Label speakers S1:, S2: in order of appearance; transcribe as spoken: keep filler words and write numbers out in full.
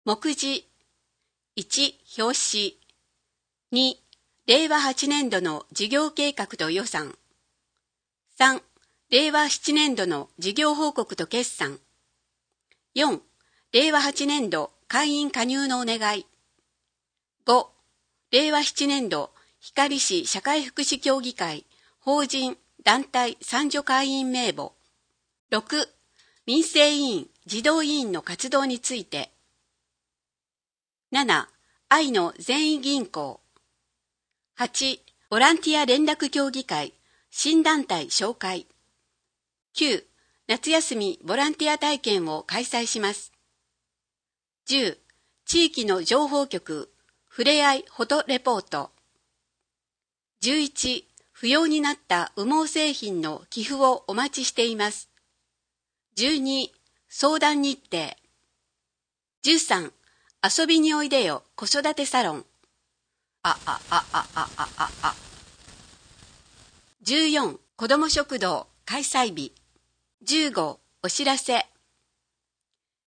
S1: 目次いち、表紙に、れいわはちねんどの事業計画と予算さん、れいわななねんどの事業報告と決算よん、れいわはちねんど会員加入のお願いご、れいわななねんど光市社会福祉協議会法人団体参助会員名簿ろく、民生委員児童委員の活動についてなな、愛の善意銀行はち、ボランティア連絡協議会新団体紹介きゅう、夏休みボランティア体験を開催しますじゅう、地域の情報局ふれあいフォトレポートじゅういち、不要になった羽毛製品の寄付をお待ちしていますじゅうに、相談日程じゅうさん、遊びにおいでよ子育てサロンああああああああじゅうよん、子ども食堂開催日じゅうご、お知らせ